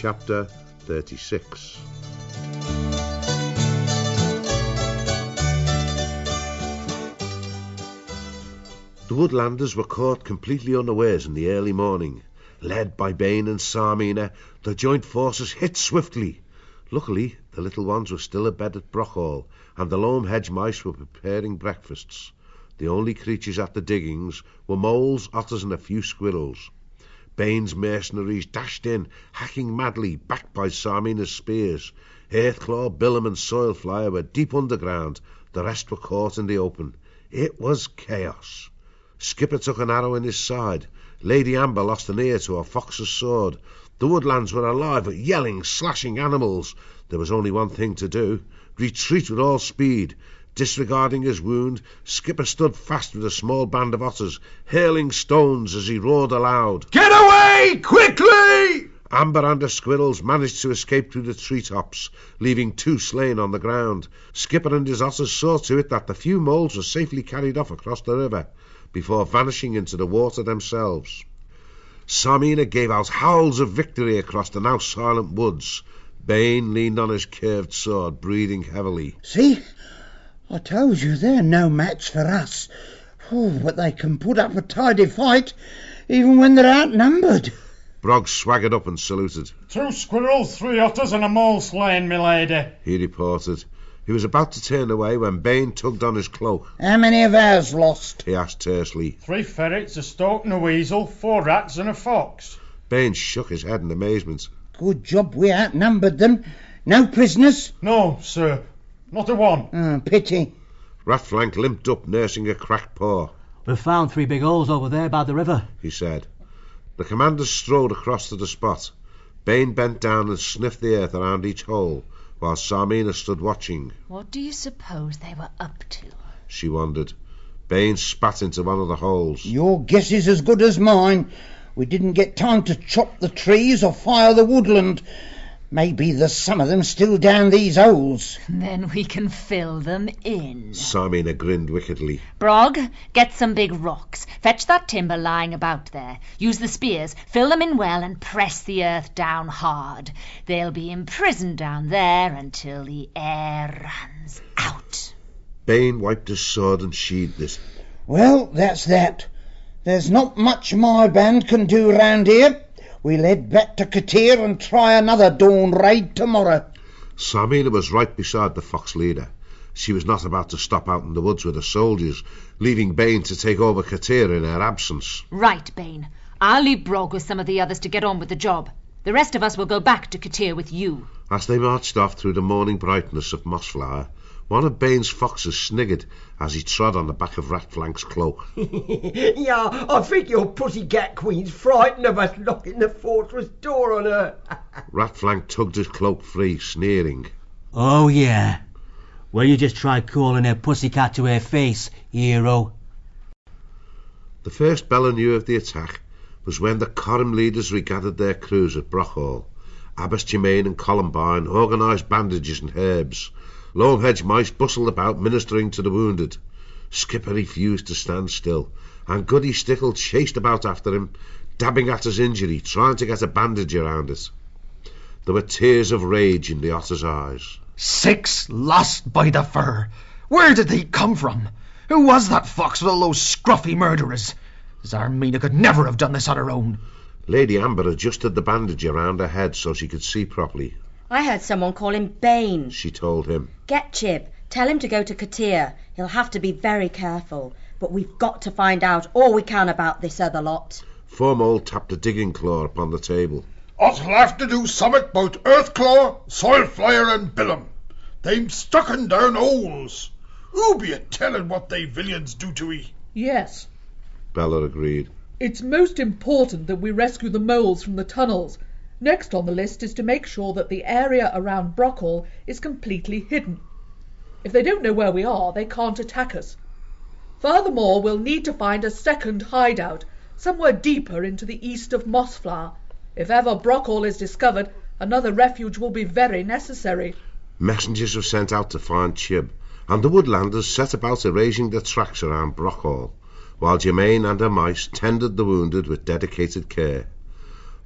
Chapter 36. The Woodlanders were caught completely unawares in the early morning. Led by Bain and Sarmina, the joint forces hit swiftly. Luckily, the little ones were still abed at Brockhall, and the loam hedge mice were preparing breakfasts. The only creatures at the diggings were moles, otters, and a few squirrels. Bain's mercenaries dashed in, hacking madly, backed by Sarmina's spears. Earthclaw, Billum, and Soilflyer were deep underground. The rest were caught in the open. It was chaos. Skipper took an arrow in his side. Lady Amber lost an ear to a fox's sword. The woodlands were alive with yelling, slashing animals. There was only one thing to do: retreat with all speed. Disregarding his wound, Skipper stood fast with a small band of otters, hurling stones as he roared aloud. "Get away, quickly!" Amber and her squirrels managed to escape through the treetops, leaving 2 slain on the ground. Skipper and his otters saw to it that the few moles were safely carried off across the river, before vanishing into the water themselves. Sarmina gave out howls of victory across the now silent woods. Bain leaned on his curved sword, breathing heavily. "See? I told you they're no match for us. But they can put up a tidy fight, even when they're outnumbered." Brog swaggered up and saluted. 2 squirrels, 3 otters, and a mole slain, milady, he reported. He was about to turn away when Bain tugged on his cloak. "How many of ours lost?" he asked tersely. 3 ferrets, a stork and a weasel, 4 rats and a fox. Bain shook his head in amazement. "Good job we outnumbered them. No prisoners?" "No, sir, not a one." Pity." Ratflank limped up, nursing a cracked paw. "We've found 3 big holes over there by the river," he said. The commanders strode across to the spot. Bain bent down and sniffed the earth around each hole, while Sarmina stood watching. "What do you suppose they were up to?" she wondered. Bain spat into one of the holes. "Your guess is as good as mine. We didn't get time to chop the trees or fire the woodland. Maybe there's some of them still down these holes." "Then we can fill them in." Sarmina grinned wickedly. "Brog, get some big rocks. Fetch that timber lying about there. Use the spears, fill them in well, and press the earth down hard. They'll be imprisoned down there until the air runs out." Bain wiped his sword and sheathed it. "Well, that's that. There's not much my band can do round here. We'll head back to Katir and try another dawn raid tomorrow." Sarmina was right beside the fox leader. She was not about to stop out in the woods with the soldiers, leaving Bain to take over Katir in her absence. "Right, Bain. I'll leave Brog with some of the others to get on with the job. The rest of us will go back to Katir with you." As they marched off through the morning brightness of Mossflower, one of Bain's foxes sniggered as he trod on the back of Ratflank's cloak. "Yeah, I think your pussycat queen's frightened of us locking the fortress door on her." Ratflank tugged his cloak free, sneering. "Oh, yeah. Well, you just try calling her pussycat to her face, hero." The first Bella knew of the attack was when the Coram leaders regathered their crews at Brockhall. Abbess Germain and Columbine organised bandages and herbs. Loam hedge mice bustled about, ministering to the wounded. Skipper refused to stand still, and Goody Stickle chased about after him, dabbing at his injury, trying to get a bandage around it. There were tears of rage in the otter's eyes. 6 lost by the fur. Where did they come from? Who was that fox with all those scruffy murderers? Zarmina could never have done this on her own. Lady Amber adjusted the bandage around her head so she could see properly. "I heard someone call him Bain," she told him. "Get Chib. Tell him to go to Katir. He'll have to be very careful. But we've got to find out all we can about this other lot." Formole tapped a digging claw upon the table. "Us'll have to do summit about Earthclaw, Soilflyer and Billum. They'm stucken down holes. Who be a telling what they villains do to 'ee?" "Yes," Bella agreed. "it's most important that we rescue the moles from the tunnels. Next on the list is to make sure that the area around Brockhall is completely hidden. If they don't know where we are, they can't attack us. Furthermore, we'll need to find a second hideout, somewhere deeper into the east of Mossflower. If ever Brockhall is discovered, another refuge will be very necessary." Messengers were sent out to find Chib, and the woodlanders set about erasing the tracks around Brockhall, while Germain and her mice tended the wounded with dedicated care.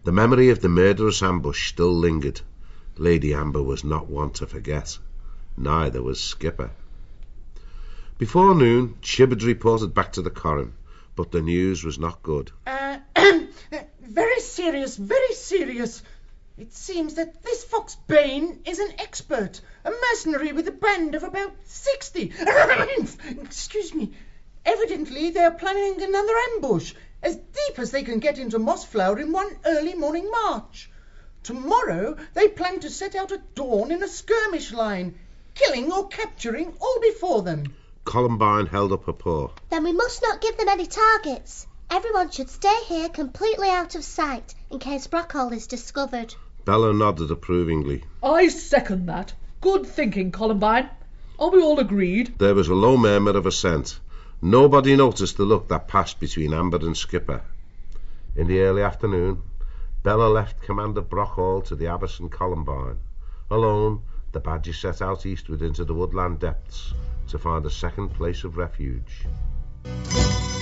The memory of the murderous ambush still lingered. Lady Amber was not one to forget. Neither was Skipper. Before noon, Chibbard reported back to the Corrin, but the news was not good. Very serious, very serious. It seems that this Fox Bane is an expert, a mercenary with a band of about 60. Excuse me. Evidently they are planning another ambush, as deep as they can get into Mossflower in one early morning march. Tomorrow they plan to set out at dawn in a skirmish line, killing or capturing all before them. Columbine held up her paw. Then we must not give them any targets. Everyone should stay here completely out of sight in case Brockhall is discovered. Bella nodded approvingly. I second that. Good thinking, Columbine. Are we all agreed? There was a low murmur of assent. Nobody noticed the look that passed between Amber and Skipper. In the early afternoon, Bella left Commander Brockhall to the Abbess and Columbine. Alone, the Badger set out eastward into the woodland depths to find a second place of refuge.